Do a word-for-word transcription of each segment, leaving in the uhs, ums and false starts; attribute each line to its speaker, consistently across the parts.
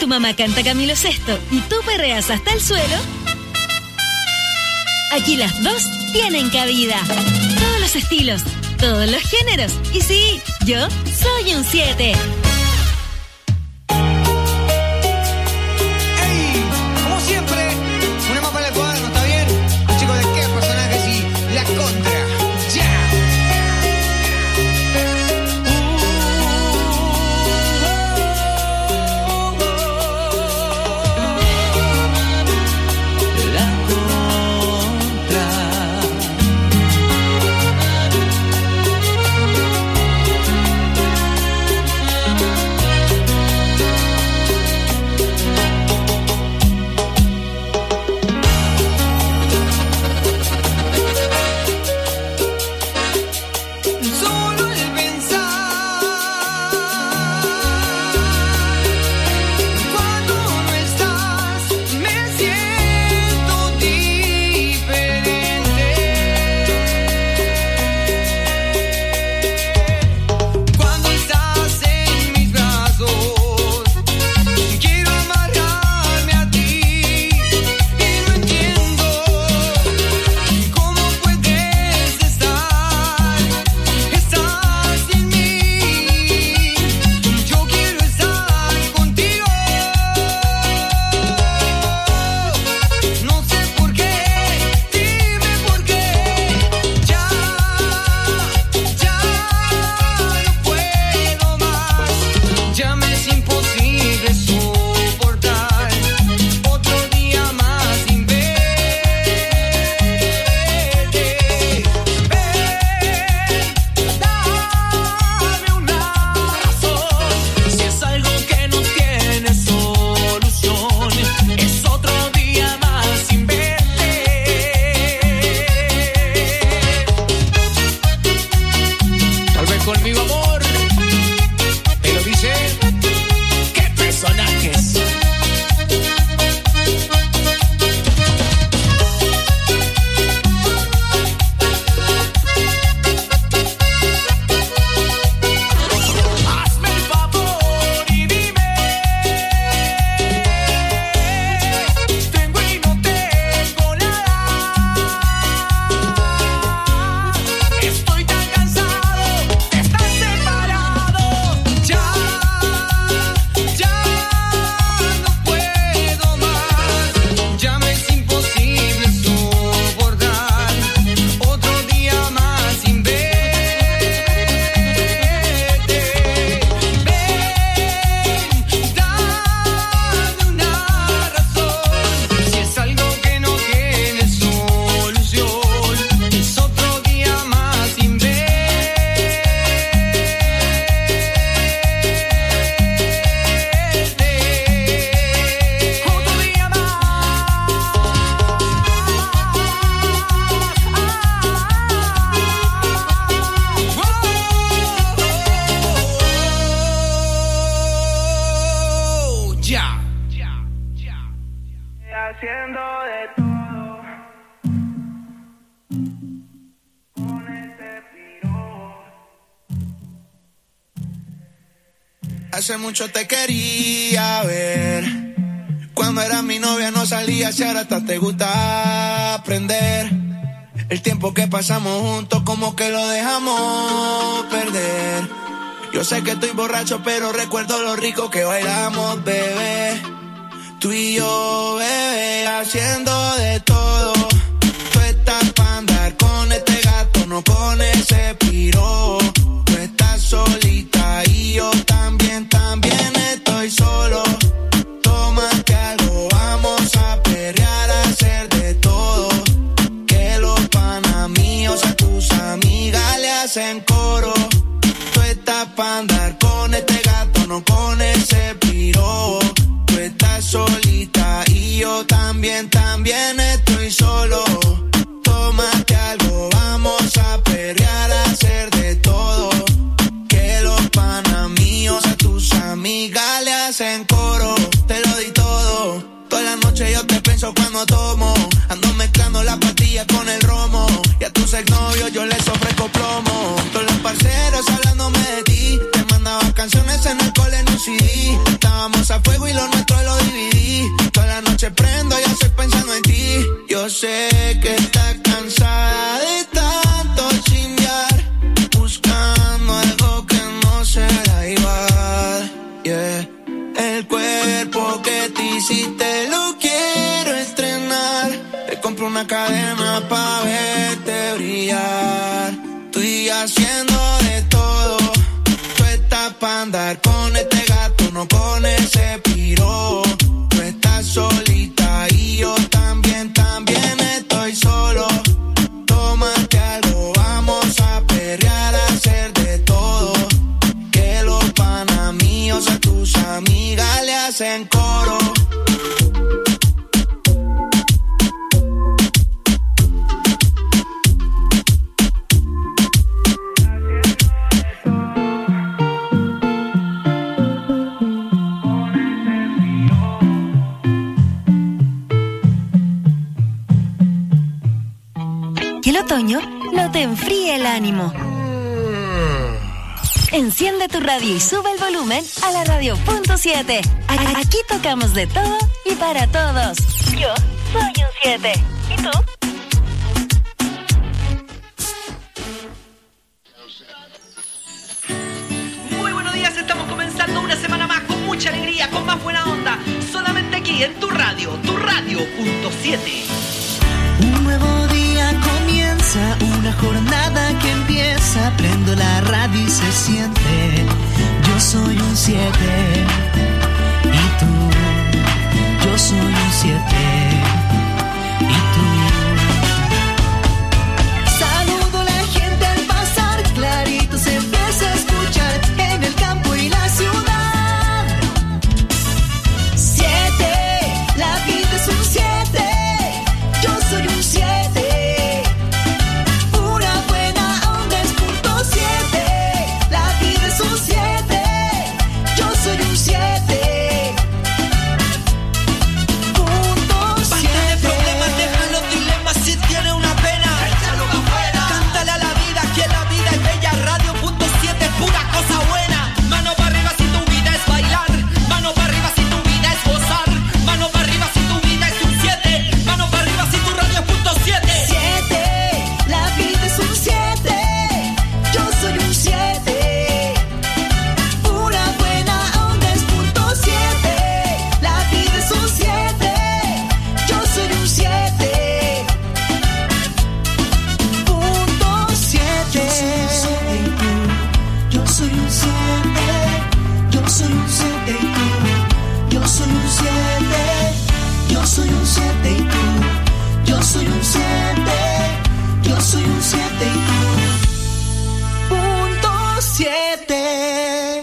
Speaker 1: tu mamá canta Camilo Sesto y tú perreas hasta el suelo, aquí las dos tienen cabida. Todos los estilos, todos los géneros. Y sí, yo soy un siete.
Speaker 2: ¡Ey! Como siempre, una más para el cuadro, ¿está bien? Los chicos de qué personajes y la contra. ¡Ya!
Speaker 3: Hace mucho te quería ver. Cuando eras mi novia no salías y ahora hasta te gusta aprender. El tiempo que pasamos juntos como que lo dejamos perder. Yo sé que estoy borracho pero recuerdo lo rico que bailamos, bebé. Tú y yo, bebé, haciendo de todo. Tú estás pa' andar con este gato, no con ese piro. Tú estás solita y yo también, también estoy solo. Tómate algo, vamos a perrear, a hacer de todo. Que los panas míos a tus amigas le hacen coro. Tú estás pa' andar con este gato, no con ese piro. Tú estás solita y yo también, también estoy solo. Tómate algo, vamos a perrear, a hacer de todo. Que los panas míos a tus amigas le hacen coro. Te lo di todo, toda la noche yo te pienso cuando tomo. Ando mezclando las pastillas con el romo. Y a tus exnovios yo les ofrezco plomo. Todos los parceros hablándome de ti. Te mandaba canciones en el cole en un C D. Estábamos a fuego y lo nuestro sé que estás cansada de tanto chingar, buscando algo que no será igual. Yeah. El cuerpo que te hiciste lo quiero estrenar. Te compro una cadena pa' verte brillar. Estoy haciendo de todo. Tú estás pa' andar con este gato, no con ese piro. Tú estás solita y yo también, también estoy solo. Tómate algo, vamos a perrear, a hacer de todo. Que los panas míos a tus amigas le hacen coro.
Speaker 1: Que el otoño no te enfríe el ánimo. Enciende tu radio y sube el volumen a la radio punto siete. Aquí tocamos de todo y para todos. Yo soy un siete. ¿Y tú?
Speaker 4: Muy buenos días, estamos comenzando una semana más con mucha alegría, con más buena onda. Solamente aquí en tu radio, tu radio punto siete.
Speaker 5: Un nuevo día comienza, una jornada que empieza. Prendo la radio y se siente. Yo soy un siete. Y tú, yo soy un siete. Y tú. Saludo a la gente al pasar, clarito se empieza a escuchar en el campo y la ciudad. Siete, la vida es un siete. Yo soy un siete, pura buena onda es punto siete. La vida es un siete, yo soy un siete, punto siete.
Speaker 4: Basta de problemas, deja los dilemas, si tiene una pena, échalo afuera. Cántale a la vida que la vida es bella. Radio punto siete, pura cosa buena. Mano para arriba si tu vida es bailar, mano para arriba si tu vida es gozar, mano para arriba si tu vida es un siete, mano para arriba si tu radio es punto siete.
Speaker 5: Siete, la vida es un siete, yo soy un siete, pura buena onda es punto siete. La vida es un siete, yo soy un siete, punto siete. Yo soy un siete, yo soy un siete y tú. Yo soy un siete, yo soy un siete y tú. Yo soy un siete, yo soy un siete y tú. Punto siete.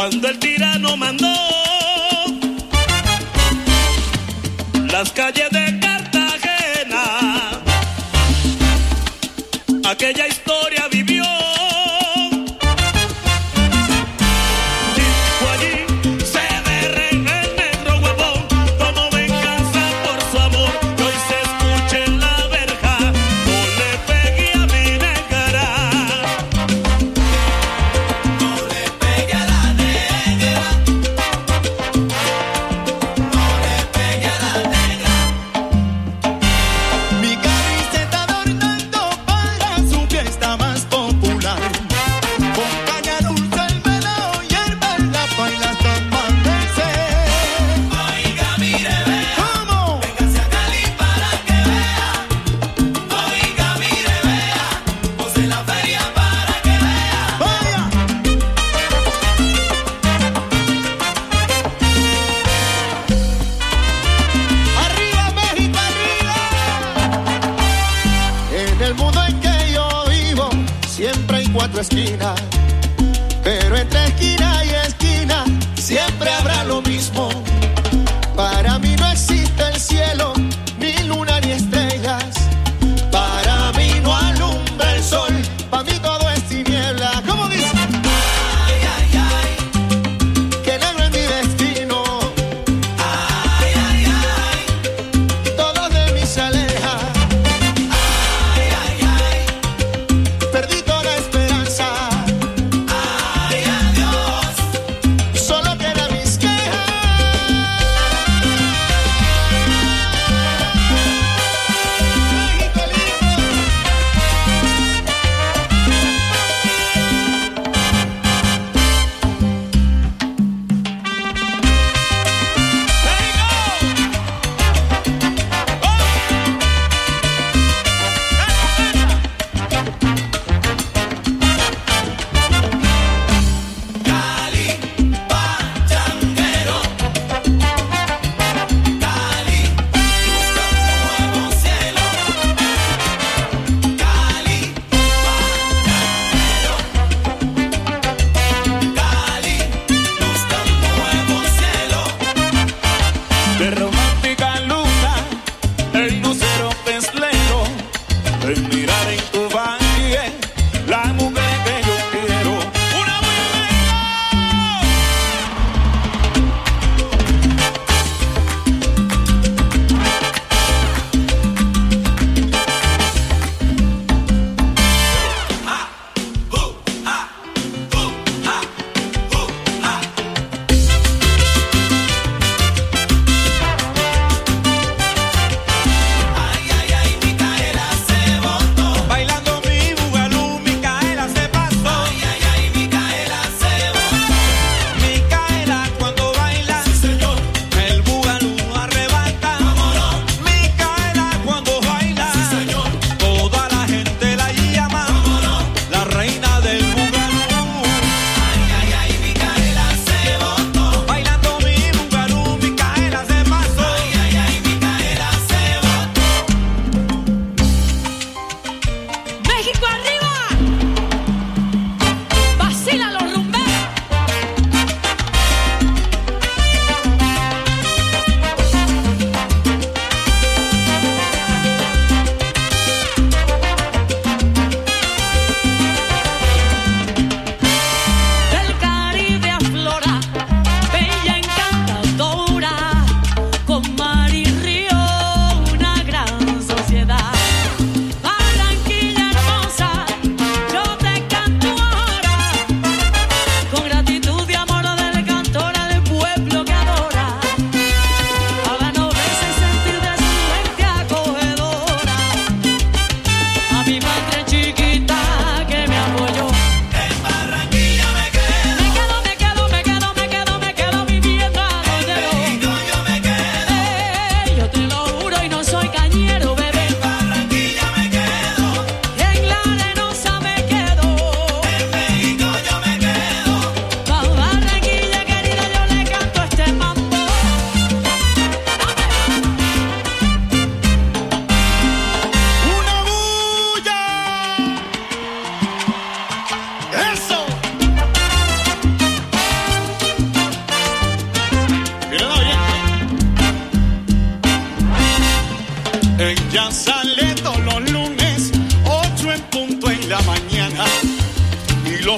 Speaker 6: Cuando el tirano mandó las calles de Cartagena, aquella historia vivió. Dijo allí, se derrega el negro huevón, como venganza por su amor, que hoy se escuche en la verja, no le pegue a mi negra. No le pegue a la negra. No le pegue a la negra.
Speaker 7: Mi camiseta adornando para su fiesta más popular. Con caña dulce, el melao y hierba en la paila hasta amanecer.
Speaker 6: Oiga, mire, vea,
Speaker 7: ¿Cómo?
Speaker 6: véngase a Cali para que vea. Oiga, mire, vea, pose en la feria para que vea.
Speaker 7: ¡Vaya! ¡Arriba, México, arriba! En el mundo en que yo vivo siempre hay cuatro esquinas, pero entre esquina y esquina siempre habrá lo mismo. Para mí no existe el cielo, ni luna ni estrellas. Para mí no alumbra el sol, para mí todo es tiniebla. ¿Cómo dice?
Speaker 6: Ay, ay, ay,
Speaker 7: Que negro es mi destino,
Speaker 6: ay, ay, ay,
Speaker 7: todo de mí se aleja.
Speaker 6: ay, ay, ay.
Speaker 7: Perdí toda esperanza,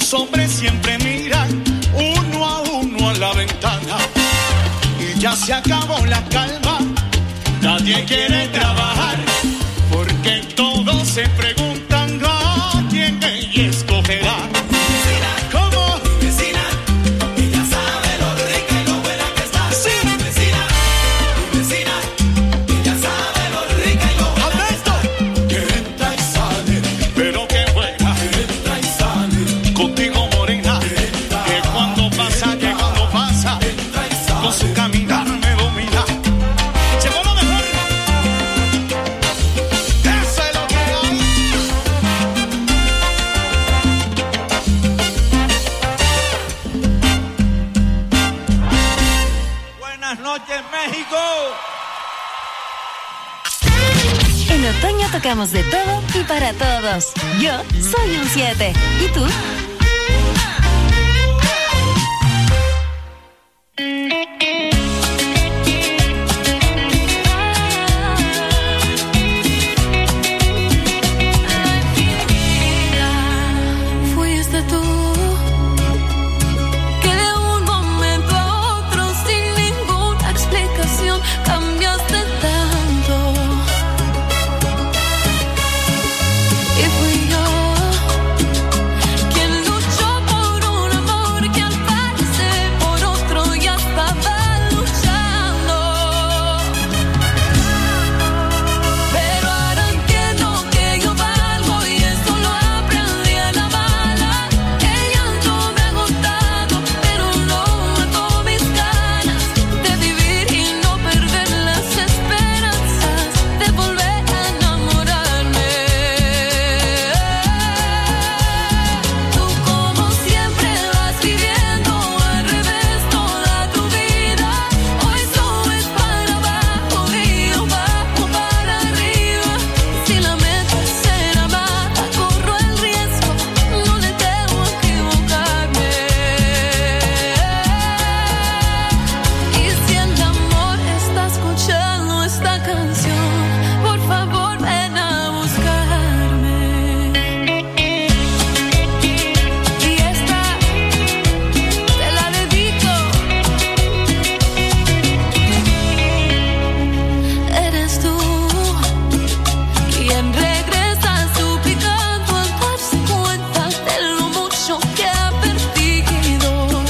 Speaker 6: Los hombres siempre miran uno a uno a la ventana y ya se acabó la calma. Nadie quiere trabajar porque todos se preguntan a quién ella escogerá. ¿Cómo?
Speaker 5: Vecina, ella sabe lo rica y lo buena que está.
Speaker 6: Sí.
Speaker 5: Vecina, vecina, ella sabe lo rica y lo buena que está.
Speaker 6: Que entra y sale, pero que buena.
Speaker 5: Que entra y sale.
Speaker 6: Contigo morena, que cuando pasa, que cuando pasa,
Speaker 5: Entra y sale.
Speaker 6: con su caminar me domina. Llegó lo mejor. Eso es lo que hay.
Speaker 4: Buenas noches, México.
Speaker 1: En otoño tocamos de todo y para todos. Yo soy un siete. ¿Y tú?
Speaker 8: Fuiste tú que de un momento a otro sin ninguna explicación cambiaste tanto. Y fui yo quien luchó por un amor que al parecer por otro ya estaba luchando. Pero ahora entiendo que yo valgo y eso lo aprendí a la mala. El llanto me ha agotado, pero no mató mis ganas de vivir y no perder las esperanzas de volver a enamorarme. Tú como siempre vas viviendo al revés toda tu vida. Hoy subes para abajo y yo bajo para arriba. Si la meta es ser amada, corro el riesgo, no le temo a equivocarme. Y si el amor está escuchando esta canción, por favor ven a buscarme. Y esta te la dedico. Eres tú quien regresa suplicando al darse cuenta de lo mucho que ha perdido.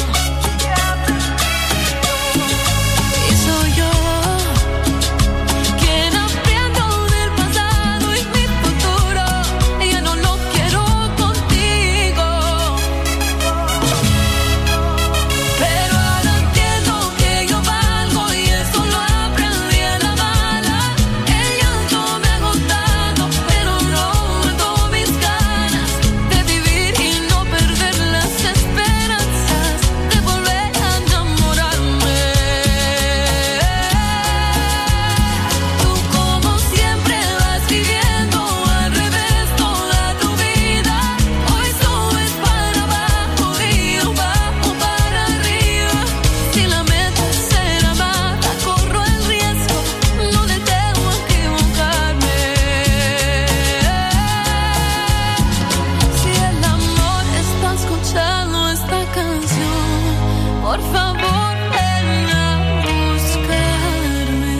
Speaker 8: Y soy yo quien aprendo del pasado y mi futuro ya no lo quiero contigo. Pero ahora entiendo que yo valgo y eso lo aprendí a la mala. El llanto me ha agotado, pero no mató mis ganas de vivir y no perder las esperanzas de volver a enamorarme. Tú como siempre vas viviendo al revés toda tu vida. Hoy subes para abajo y yo bajo para arriba. Si la meta es ser amada, corro el riesgo, no le temo a equivocarme. Si el amor está escuchando esta canción, por favor ven a buscarme.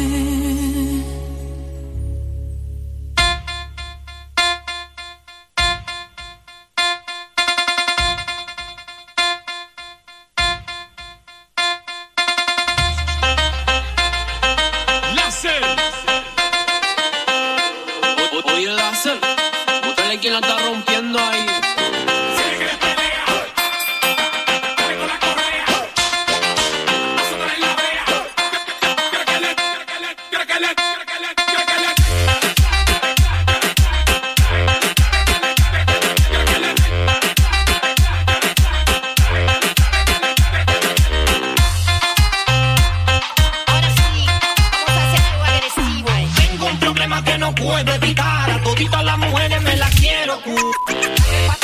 Speaker 6: Láser.
Speaker 4: O- Oye, Láser, búscale quien la está rompiendo ahí.
Speaker 9: Ahora sí, vamos a hacer algo agresivo. Tengo un problema que no puedo evitar. A toditas las mujeres me las quiero. cu-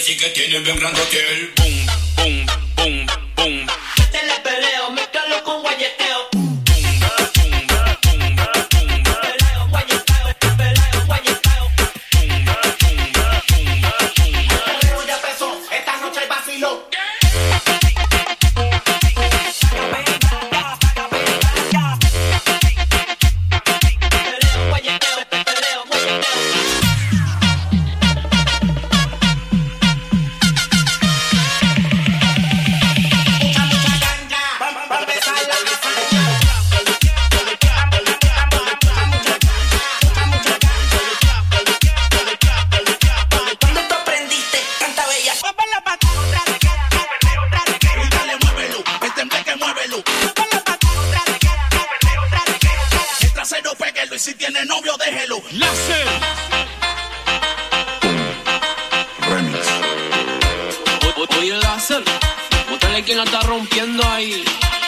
Speaker 6: sí que tiene bien grandote el boom, boom, boom, boom.
Speaker 4: Métele perreo, mezclalo con guayeteo.
Speaker 6: Si tiene novio, déjelo.
Speaker 10: Láser.
Speaker 6: Remix.
Speaker 10: Oye, Láser, bótale quien la está rompiendo ahí.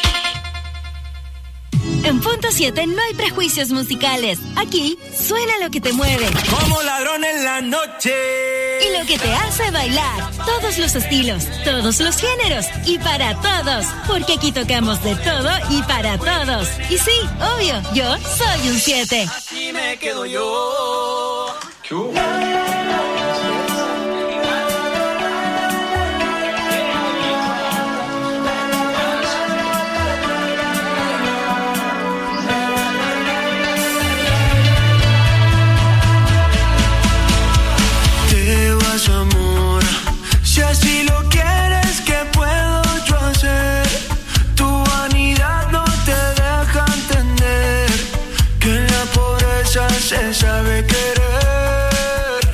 Speaker 1: En Punto siete no hay prejuicios musicales. Aquí suena lo que te mueve.
Speaker 11: Como ladrón en la noche.
Speaker 1: Y lo que te hace bailar. Todos los estilos, todos los géneros y para todos. Porque aquí tocamos de todo y para todos. Y sí, obvio, yo soy un siete.
Speaker 11: Así me quedo yo.
Speaker 12: Amor, si así lo quieres, ¿qué puedo yo hacer? Tu vanidad no te deja entender que en la pobreza se sabe querer.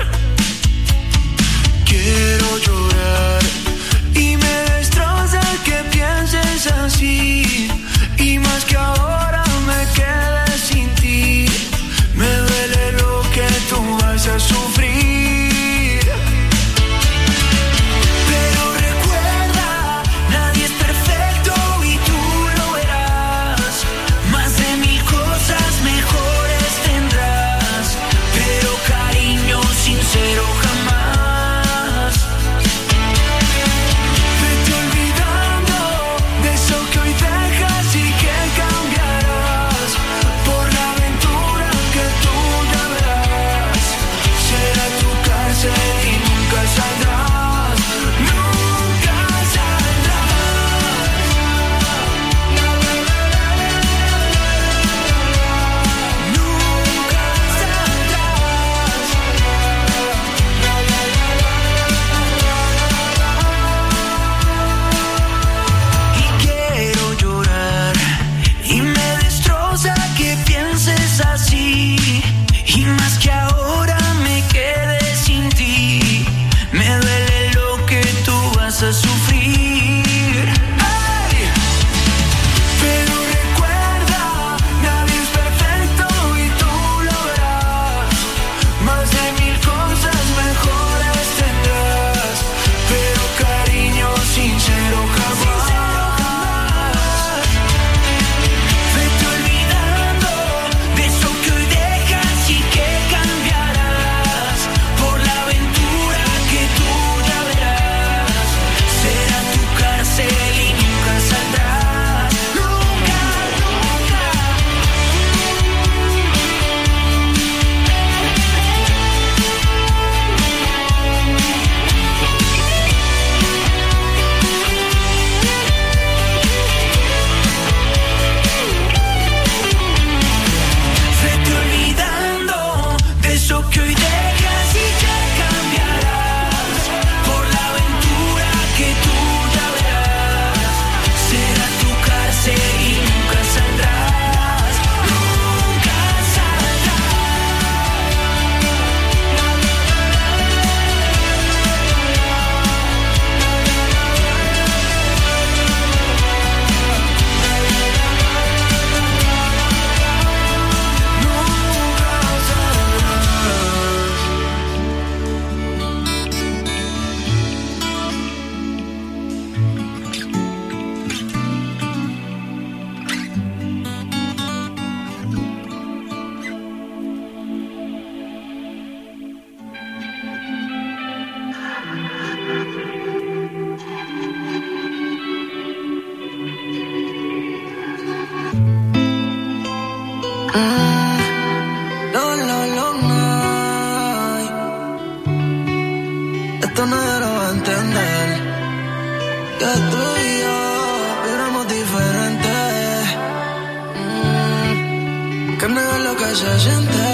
Speaker 12: esto nadie lo va a entender. Que tú y yo éramos diferentes. Mm, que negar lo que se siente.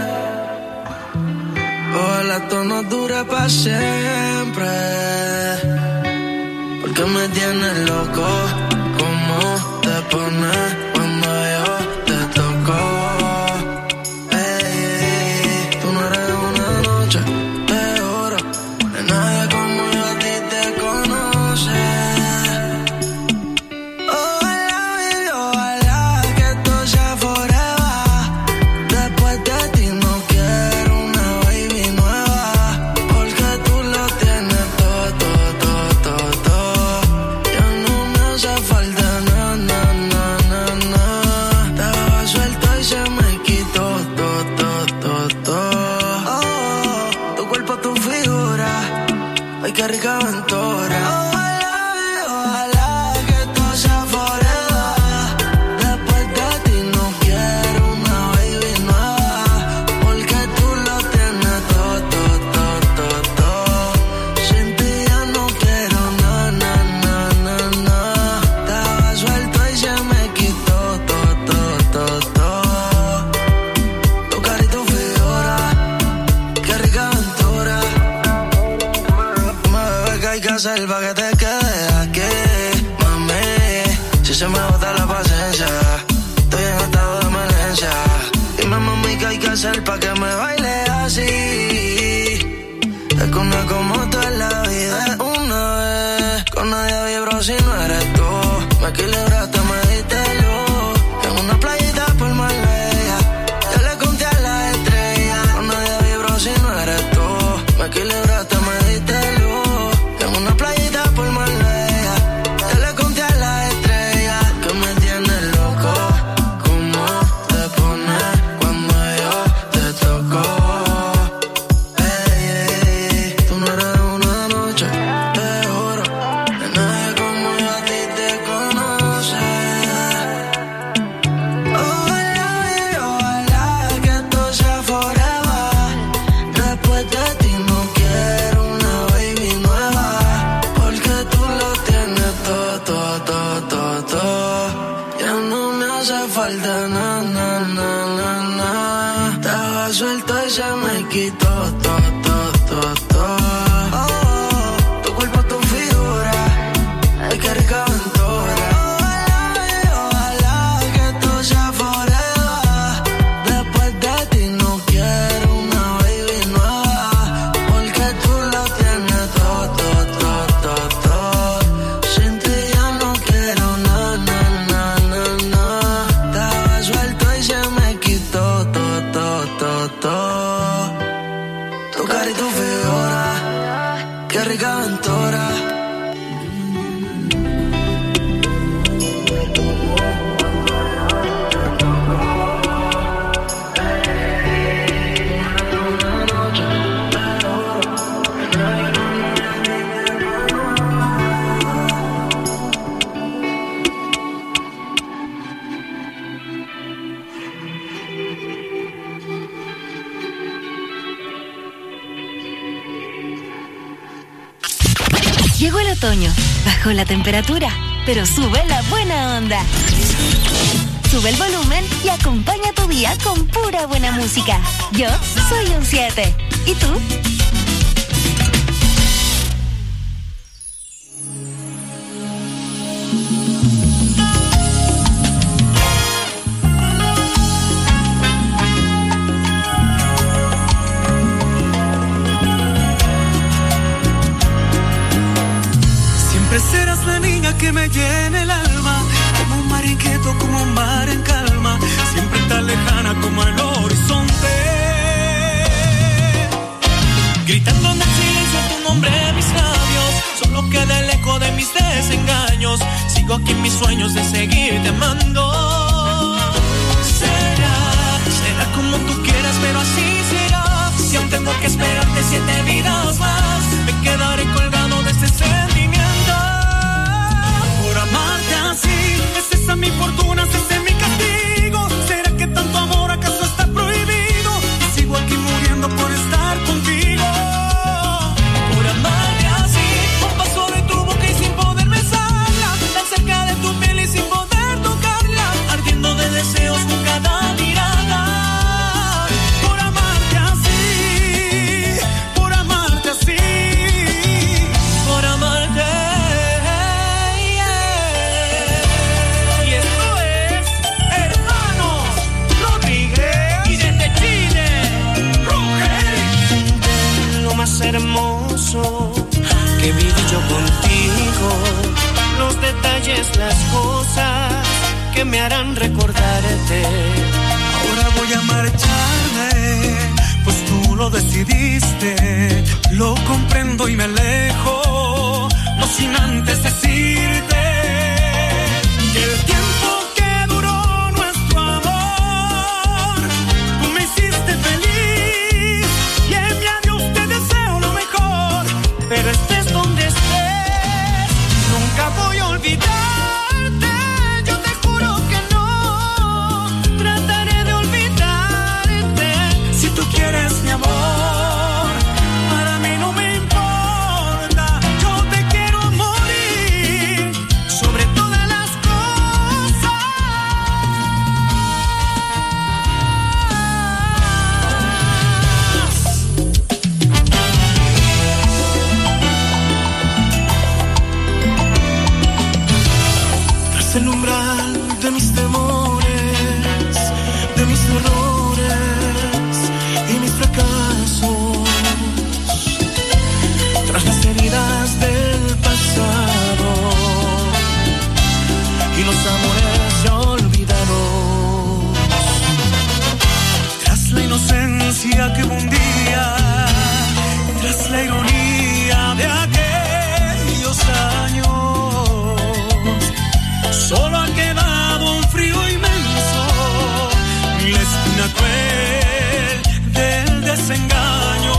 Speaker 12: Ojalá esto no dure para siempre. Porque me tienes loco. ¿Cómo te pones cuando yo te toco? Ey, tú no eres una noche de oro. De nadie como yo a ti te conoce. Ojalá, baby, ojalá que esto sea forever. Después de ti no quiero una baby nueva. Porque tú lo tienes todo, todo, todo, todo, todo. Ya no me hace falta nada, nada, nada, nada. Estaba suelto y se me quitó todo, todo, todo, todo. Oh, tu cuerpo, tu figura. Ay, qué rica aventura. Ojalá, ojalá que esto sea forever. Después de ti no quiero una baby nueva. Porque tú lo tienes todo, todo, todo, todo, todo. Sin ti ya no quiero nada, nada, nada, nada. Estaba suelto y se me quitó todo, todo, todo, todo. Tu cara y tu figura, qué rica aventura. Dime, bebé, qué hay que hacer pa' que te quedes aquí, mami. Si se me bota la paciencia, estoy en estado de emergencia. Dime, mami, qué hay que hacer pa' que me baile así. Es que una como tú en la vida es una vez. Con nadie vibro si no eres tú. Me equilibraste, me diste luz. En una playita por Marbella, yo le conté a las estrellas. Con nadie vibro si no eres tú. Me equilibraste, me diste luz. En una playita por Marbella, yo le conté a las estrellas. Que me tienes loco. ¿Cómo te pones cuando yo te toco? Ey, ey, tú no eres una noche de oro. De nadie como yo a ti te conoce. Ojalá, baby, ojalá que esto sea forever. Después de ti no quiero una baby nueva. Porque tú lo tienes todo, todo, todo, todo, todo. Ya no me hace falta nada, nada, nada, nada. Estaba suelto y se me quitó todo, todo, todo, todo. Oh, tu cuerpo, tu figura, ay, qué rica aventura. Ojalá, baby, ojalá que esto sea forever. Después de ti no quiero una baby nueva. Porque tú lo tienes todo, todo, todo, todo, todo. Sin ti ya no quiero nada, nada, nada, nada. Estaba suelto y se me quitó todo, todo, todo, todo. Tu cara y tu figura, qué rica aventura.
Speaker 1: Llegó el otoño, bajó la temperatura, pero sube la buena onda. Sube el volumen y acompaña tu día con pura buena música. Yo soy un siete. ¿Y tú?
Speaker 12: Siempre serás la niña que me llena el alma, como un mar inquieto, como un mar en calma, siempre tan lejana como el horizonte. Gritando en el silencio tu nombre en mis labios, solo queda el eco de mis desengaños. Sigo aquí en mis sueños de seguirte amando. Será, será como tú quieras, pero así será. Si aún tengo que esperarte siete vidas más, me quedaré colgado de este sentimiento. Por amarte así, es esa mi fortuna, es ese mi castigo. ¿Será que tanto amor acaso está prohibido? Y sigo aquí muriendo por estar contigo. Por amar
Speaker 13: hermoso que viví yo contigo. Los detalles, las cosas que me harán recordarte.
Speaker 14: Ahora voy a marcharme, pues tú lo decidiste. Lo comprendo y me alejo, no sin antes decirte que el tiempo que duró nuestro amor, tú me hiciste feliz y en mi adiós te deseo lo mejor. Pero estés donde estés, nunca voy a olvidarte. Yo te juro que no trataré de olvidarte. Si tú quieres mi amor, para mí no me importa. Yo te quiero morir sobre todas las cosas. Tras el umbral de mis temores, de mis errores y mis fracasos, tras las heridas del pasado y los amores ya olvidados, tras la inocencia que hubo un día, tras la ironía de aquellos años, solo ha quedado un frío inmenso y la espina cruel del desengaño.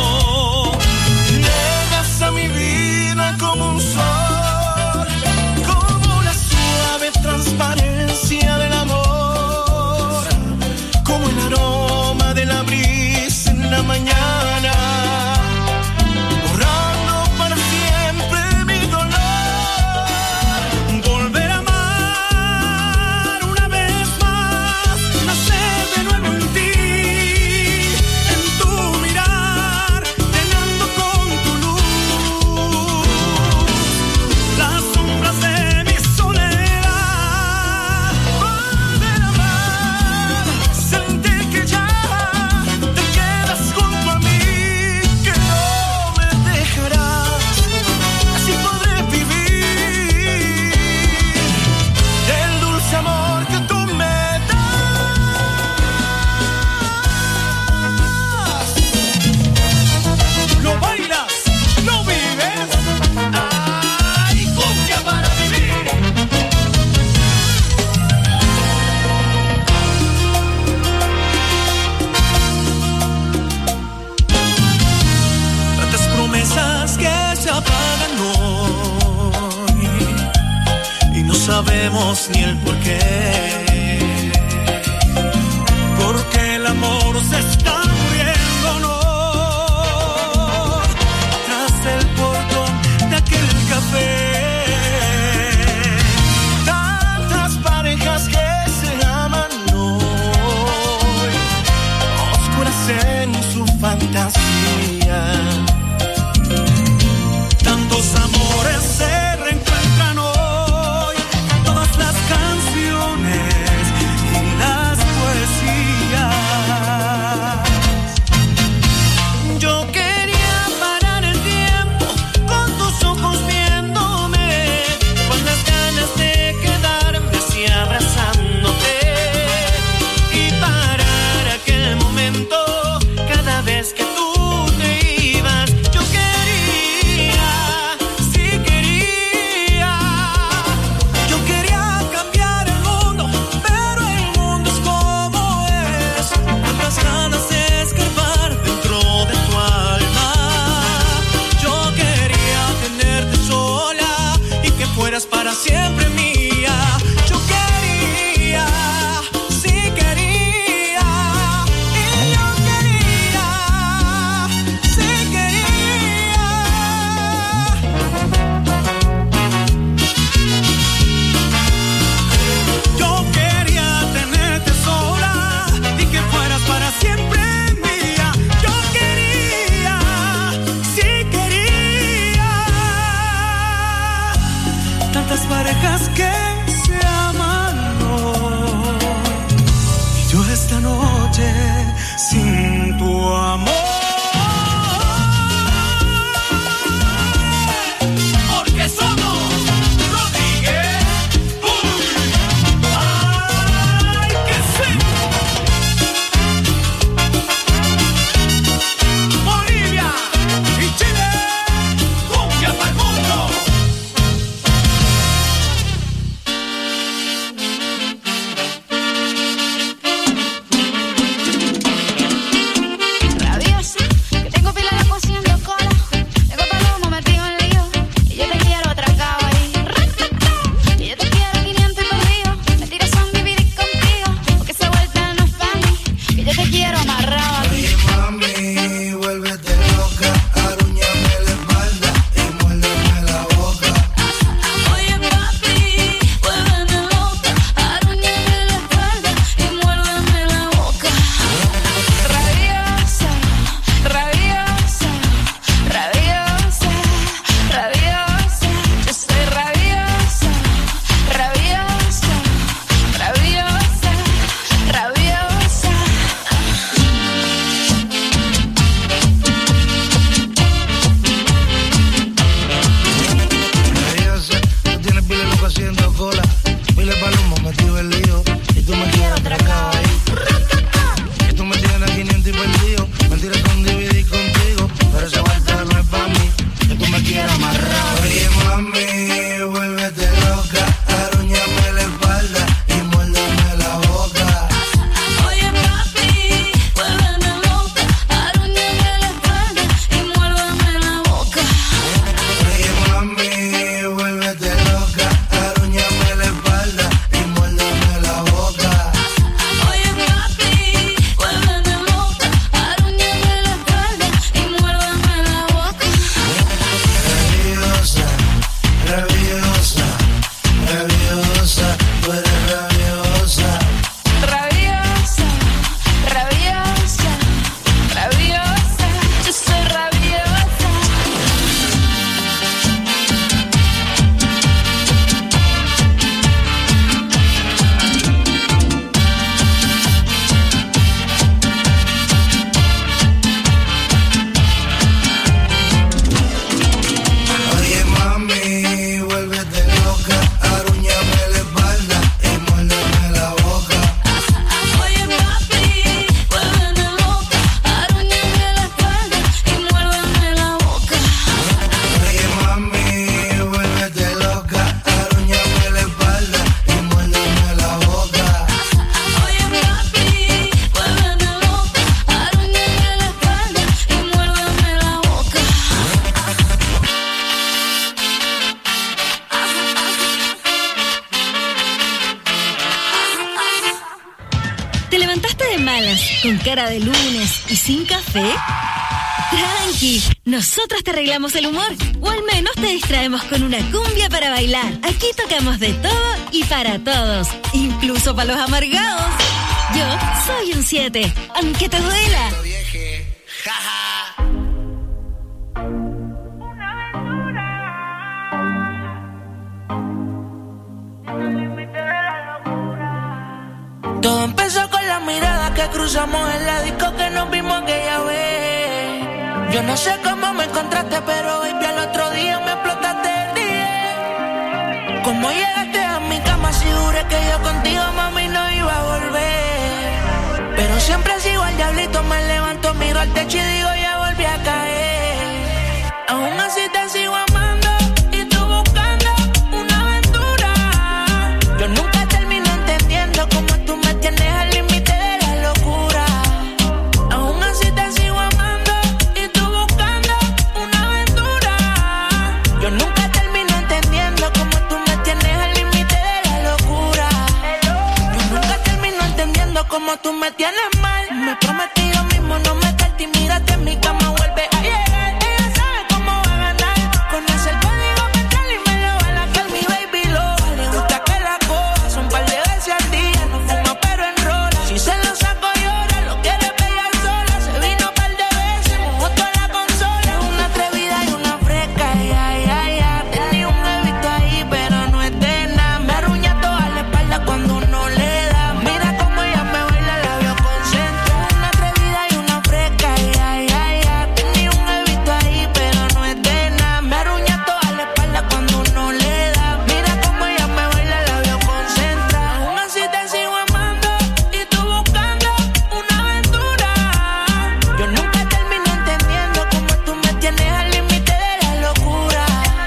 Speaker 14: Llegas a mi vida como un sol, como la suave transparencia del amor, como el aroma de la brisa en la mañana, borrando para siempre mi dolor. Volver a amar una vez más, nacer de nuevo en ti, en tu mirar, llenando con tu luz las sombras de mi soledad. Volver a amar, sentir que ya te quedas junto a mí, que no me dejarás, así podré vivir del dulce amor que tú me das. Lo bailas, lo vives. Ay, cumbia para vivir. Tantas promesas que se apagan hoy y no sabemos ni el porqué, porque el amor se está muriendo, no. Tras el portón de aquel café, tantas parejas que se aman hoy, oscuras en su fantasía. Tantos amores se reencuentran hoy, todas las canciones y las poesías. Yo quería parar el tiempo con tus ojos viéndome, con las ganas de quedarme así abrazándote y parar aquel momento cada vez que tú te ibas. Yo quería, sí quería, yo quería cambiar el mundo, pero el mundo es como es. Tantas ganas de escarbar dentro de tu alma. Yo quería tenerte sola y que fueras para siempre mía. Yo quería, sí quería, y yo quería, sí quería. Yo quería tenerte sola y que fueras para siempre mía. Yo quería, sí quería. Tantas parejas que se aman hoy y yo esta noche sin tu amor.
Speaker 1: malas, con cara de lunes y sin café? Tranqui, nosotros te arreglamos el humor, o al menos te distraemos con una cumbia para bailar. Aquí tocamos de todo y para todos, incluso para los amargados. Yo soy un siete, aunque te duela.
Speaker 15: Todo empezó con la mirada que cruzamos en la disco que nos vimos aquella vez. Yo no sé cómo me encontraste, pero baby, al otro día me explotaste el día. Cómo llegaste a mi cama, si juré que yo contigo, mami, no iba a volver. Pero siempre sigo al diablito, me levanto, miro al techo y digo, ya volví a caer. Aún así te sigo amando y tú buscando una aventura. Yo nunca termino entendiendo cómo tú me tienes al límite de la locura. Aún así te sigo amando y tú buscando una aventura. Yo nunca termino entendiendo cómo tú me tienes al límite de la locura. Yo nunca termino entendiendo cómo tú me tienes mal. Me prometí yo mismo no meterte y mírate en mi cama, vuelve a llegar. Ella sabe cómo va a ganar. Conoce el código mental y me lo va a lacar, mi baby lo. Le gusta que la coja, son par de veces al día. No fuma pero enrola. Si se lo saco llora, lo quiere pegar sola. Se vino par de veces, mojó toda la consola. Es una atrevida y una fresca, ya, ya, ya. Tenía un evito ahí, pero no es de nada. Me arruña toda la espalda cuando uno le da. Mira cómo ella me baila, la veo concentrada. Una atrevida y una fresca, ya, ya, ya. Tenía un evito ahí, pero no es de nada. Me arruña toda la espalda cuando uno le da. Mira cómo ella me baila, la veo concentrada. Aún así te sigo amando y tú buscando una aventura. Yo nunca termino entendiendo cómo tú me tienes al límite de la locura.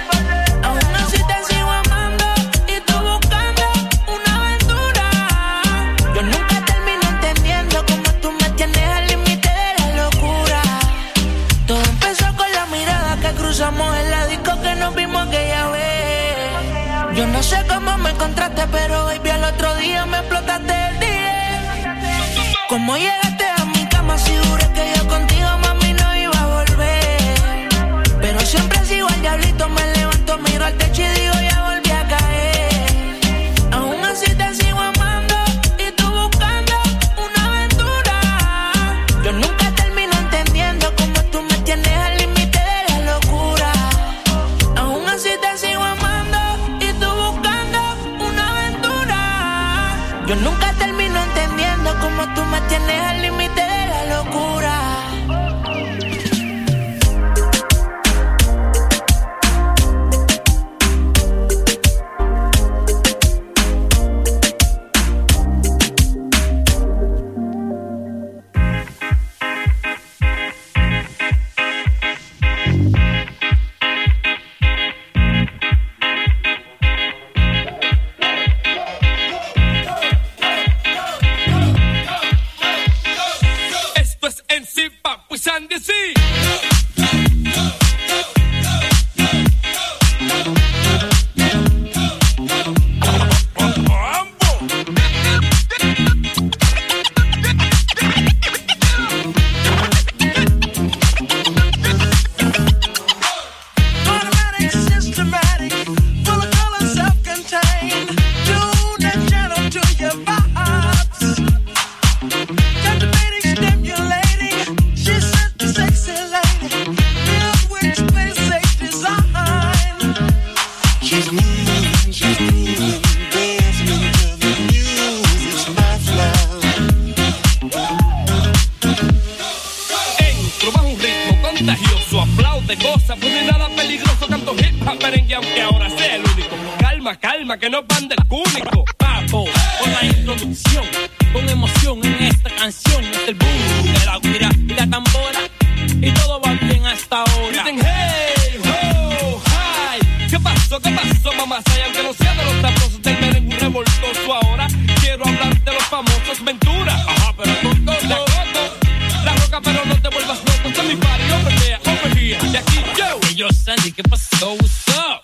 Speaker 15: Aún así te sigo amando y tú buscando una aventura. Yo nunca termino entendiendo cómo tú me tienes al límite de la locura. Todo empezó con la mirada que cruzamos en la disco que nos vimos aquella vez. Yo no sé cómo me encontraste, pero baby, al otro día me explotaste el día. Cómo llegaste a mi cama, si juré que yo contigo, mami, no iba a volver. Pero siempre sigo al diablito, me levanto, miro al techo y digo, ya volví a caer. Aún así te sigo amando y tú buscando una aventura. Yo nunca termino entendiendo cómo tú me tienes al límite de la locura. Aún así te sigo amando y tú buscando una aventura. Yo nunca termino entendiendo cómo tú me tienes al límite de la locura.
Speaker 11: Esto es en sí, Papu y Sandy, sí.
Speaker 12: Automatic, systematic, full of color, self-contained. Tuned and channeled to your vibes. Captivating, stimulating. She's such a sexy lady, filled with space-age design. She's moving, she's moving, dancing to the music's my flow.
Speaker 11: Entro bajo un ritmo contagioso, aplaude, goza, pues no hay nada peligroso, canto hip hop, merengue, aunque ahora sea el único. Calma, calma, que no van del cúnico.
Speaker 16: Papo, con la introducción, con emoción en esta canción, es el boom de la guira y la tambora, y todo va bien hasta ahora.
Speaker 11: Dicen hey, ho, hi. ¿Qué pasó, qué pasó, mamá? Say, aunque no sea de los sabrosos del merengue revoltoso, ahora quiero hablar de los famosos Ventura. Ajá, pero con todo, la coco, la roca, pero no te vuelvas loco. Esto es mi party, over there, over here, de aquí yo.
Speaker 16: Hey, yo, Sandy, ¿qué pasó? What's up?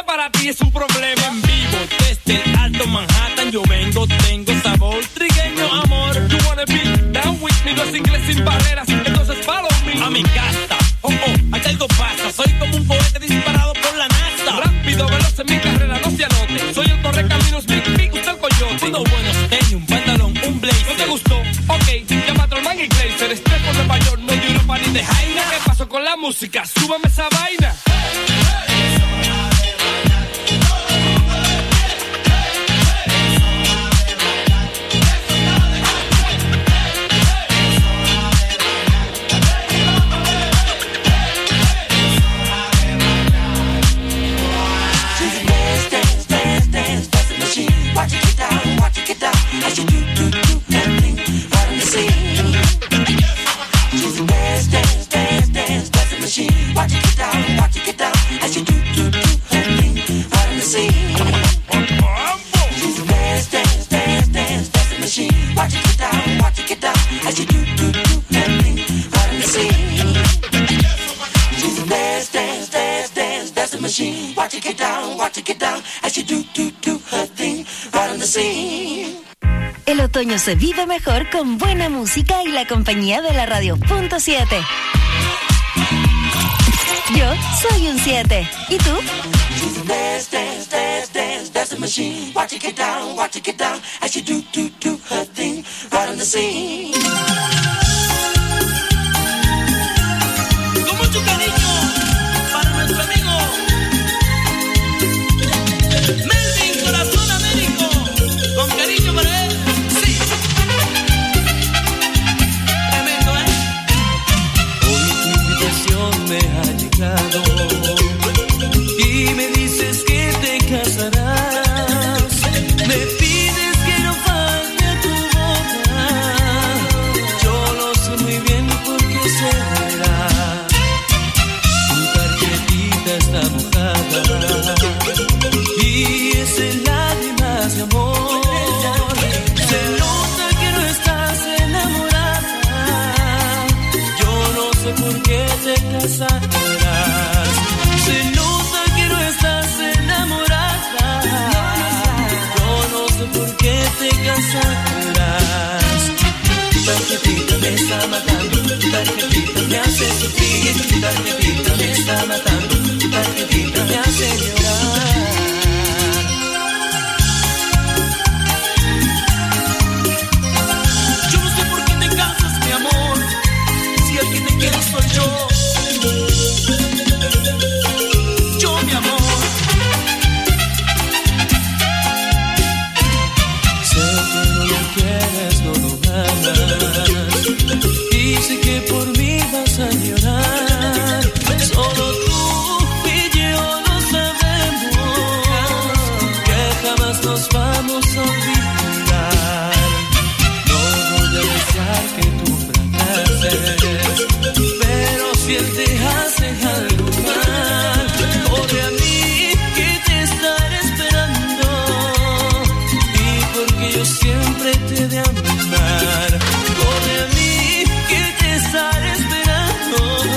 Speaker 16: para ti es un problema. En vivo desde el Alto Manhattan yo vengo, tengo sabor trigueño, amor. You wanna be down with me, los ingleses sin barreras, entonces follow me. A mi casa, oh oh, aquí algo pasa, soy como un cohete disparado por la NASA. Rápido, veloz en mi carrera, no se anote, soy el correcaminos, big big, usted el coyote. Unos buenos tenis, un pantalón, un blazer. ¿No te gustó? Ok, llama a tu hermano y Glazer, estoy por Nueva York, no de Europa ni de Jaina. ¿Qué pasó con la música? Súbame esa vaina.
Speaker 5: Watch it get down, watch it get down, as you do, do, do, that thing, right on the scene. She's a dance, dance, dance, dance, dancing machine. Watch it get down, watch it get down, as you do, do, do, that thing, right on the scene. She's a dance, dance, dance, dance, dancing machine. Watch it get down, watch it get down, as you do, do, do, that thing, right on the scene. She's a dance, dance, dance, dance, dancing machine. Watch it get down, watch it get down, as you do, do, do, her thing.
Speaker 1: El otoño se vive mejor con buena música y la compañía de la radio punto siete. Yo soy un siete. ¿Y tú?
Speaker 5: Dance, dance, dance, dance, that's the machine. Watch it get down, watch it get down, as she do, do, do her thing, right on the scene.
Speaker 4: Con mucho cariño para nuestro amigo Melvin Corazón Américo. Con cariño para él, sí. Tremendo, ¿eh?
Speaker 13: Hoy tu invitación me ha llegado y me dices que te casarás. Me pides que no falte a tu boca. Yo lo sé muy bien porque será. Tu tarjetita está mojada y es en lágrimas de amor. ¿Por qué te casarás? Se nota que no estás enamorada. Yo no sé por qué te casarás. Tu tarjetita me está matando, tu tarjetita me hace sufrir, tu tarjetita me está matando, tu tarjetita me hace llorar.
Speaker 4: Yo no sé por qué te casas, mi amor, si el que te quiere soy yo. Yo, mi amor.
Speaker 13: Sé que no lo quieres, no lo amas, y sé que por mí vas a llorar. Solo tú y yo lo sabemos, que jamás nos vamos a olvidar. No voy a desear que tú fracases, pero si él te hace algo mal, corre a mí que te estaré esperando, y porque yo siempre te he de amar. Corre a mí que te estaré esperando,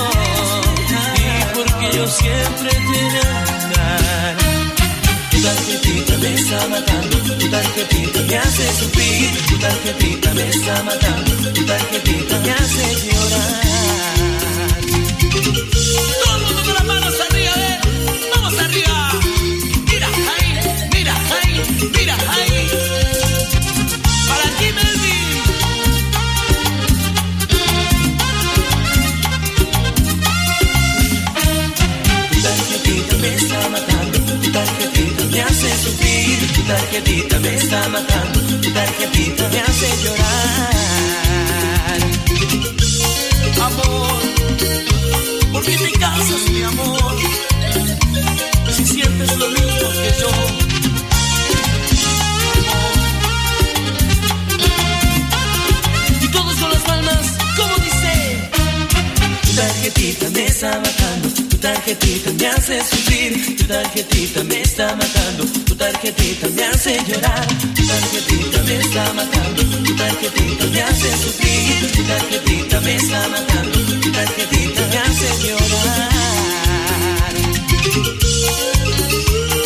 Speaker 13: y porque yo siempre te he de amar. Tu tarjetita me está matando, tu tarjetita me hace sufrir, tu tarjetita me está matando, tu tarjetita me hace llorar.
Speaker 4: Todo el mundo con las manos arriba, ¿eh? Vamos arriba. Mira ahí, mira ahí, mira ahí. Para ti, Melvin.
Speaker 13: Tu tarjetita me está matando, tu tarjetita me hace sufrir, tu tarjetita me está matando, tu tarjetita me hace llorar.
Speaker 4: Amor, ¿por qué te casas, mi amor? Si sientes lo mismo que yo. Amor. Y todos con las palmas, ¿cómo dice?
Speaker 13: Tu tarjetita me está matando, tu tarjetita me hace sufrir, tu tarjetita me está matando, tu tarjetita me hace llorar, tu tarjetita me está matando, tu tarjetita me hace sufrir, tu tarjetita me está matando, tu tarjetita me hace llorar.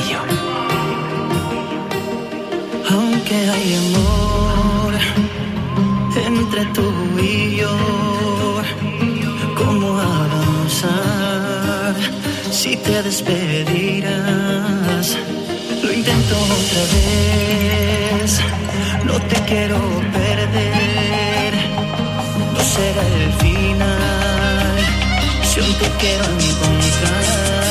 Speaker 13: Castillo.
Speaker 5: Aunque hay amor entre tú y yo, ¿cómo avanzar si te despedirás? Lo intento otra vez, no te quiero perder, no será el final, si aún te quiero encontrar.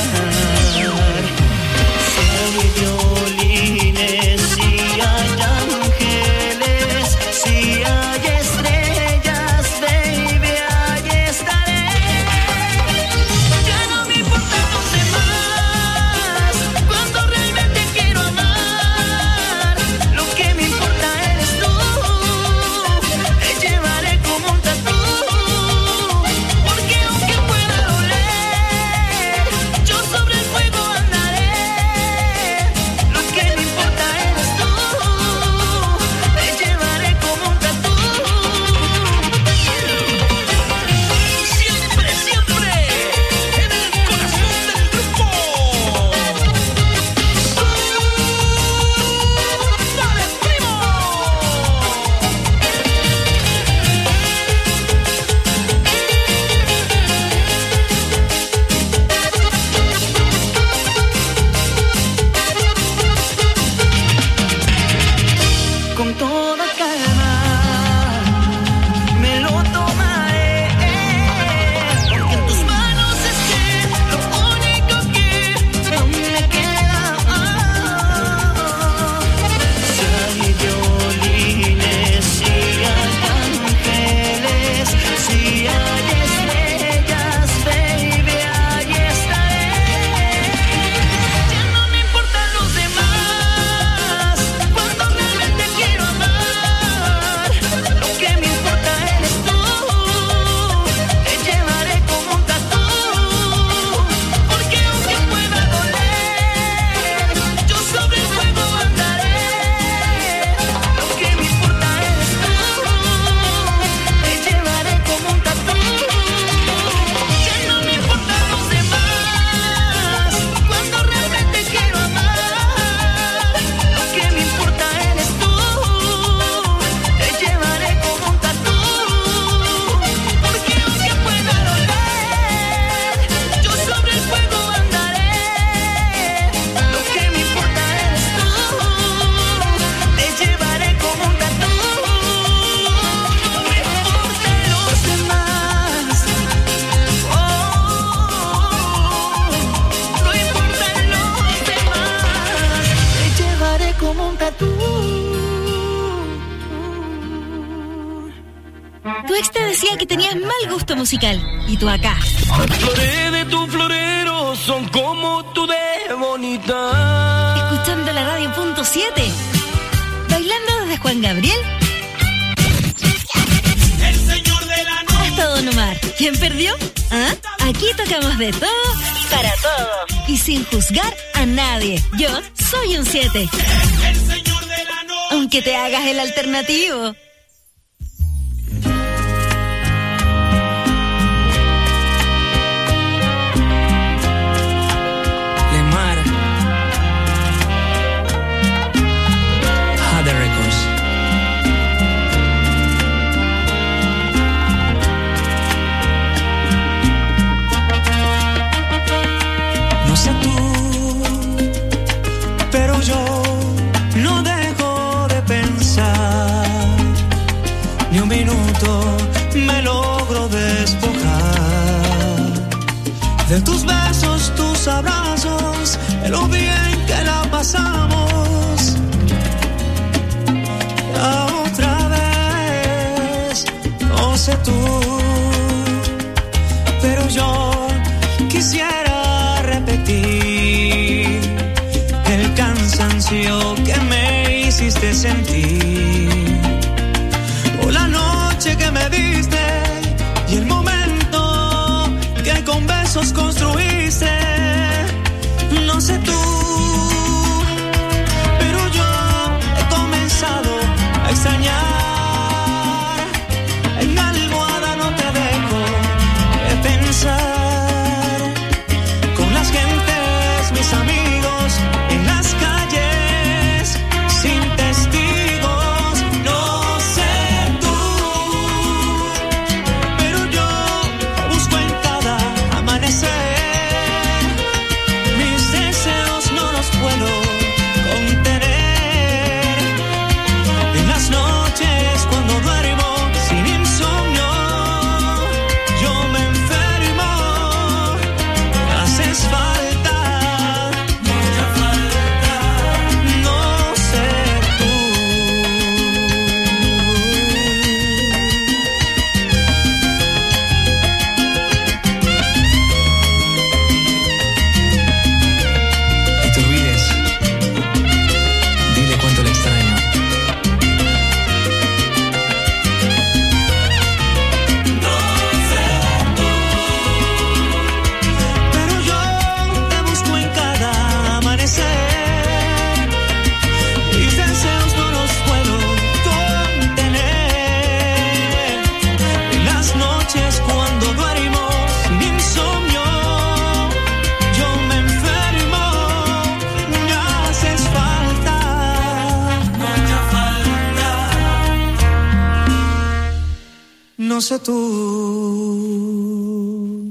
Speaker 5: Si hay violines, si hay ángeles, si hay estrellas, baby, ahí estaré. Ya no me importan los demás, cuando realmente quiero amar. Lo que me importa eres tú, te llevaré como un tatú. Porque aunque pueda doler, yo sobre el fuego andaré. Lo que me importa eres tú, te llevaré como un tatú. Siempre, siempre, en el corazón del grupo. ¡Dale, primo! Con toda calma me lo tomaré, porque en tus manos es que lo único que aún me queda. Si hay violines, si hay ángeles, si hay estrellas, baby, ahí estaré. Ya no me importan los demás, cuando realmente quiero amar. Lo que me importa eres tú, te llevaré como un tatú. Porque aunque pueda doler, yo sobre el fuego andaré. Lo que me importa eres tú, te llevaré como un tatú. Ya no me importan los demás, cuando realmente quiero amar. Lo que me importa eres tú, te llevaré como un tatú. Porque aunque pueda doler, yo sobre el fuego andaré. Lo que me importa eres tú, te llevaré como un tatú. No me importan los demás, oh, no importan los demás, te llevaré como un tatú.
Speaker 1: Tu ex te decía que tenías mal gusto musical. Y tú acá,
Speaker 13: Las flores de tu florero son como tú de bonita.
Speaker 1: escuchando la radio punto siete. Bailando desde Juan Gabriel
Speaker 6: El señor de la noche.
Speaker 1: hasta Don Omar. ¿Quién perdió? ¿Ah? Aquí tocamos de todo y para todos. Y sin juzgar a nadie. Yo soy un siete.
Speaker 6: El señor de la noche.
Speaker 1: Aunque te hagas el alternativo.
Speaker 13: Lemar. Other Records.
Speaker 14: No sé tú, pero yo no dejo de pensar. Ni un minuto me logro despojar de tus besos, tus abrazos, de lo bien que la pasamos. La otra vez, no sé tú, pero yo quisiera repetir el cansancio que me hiciste sentir, o la noche que me diste y el momento que con besos construiste. No sé tú, pero yo he comenzado a extrañar. En mi almohada no te dejo de pensar. Con las gentes, mis amigos, en la
Speaker 12: no sé tú.